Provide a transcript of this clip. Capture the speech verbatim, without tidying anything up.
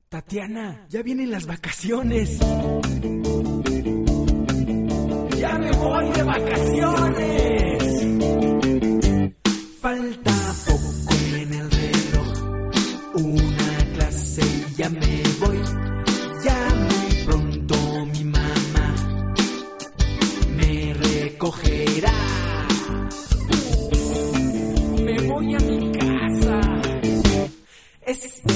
Tatiana, ya vienen las vacaciones. ¡Ya me voy de vacaciones! Falta poco en el reloj, una clase y ya me voy. Ya muy pronto mi mamá me recogerá. Me voy a mi casa. Es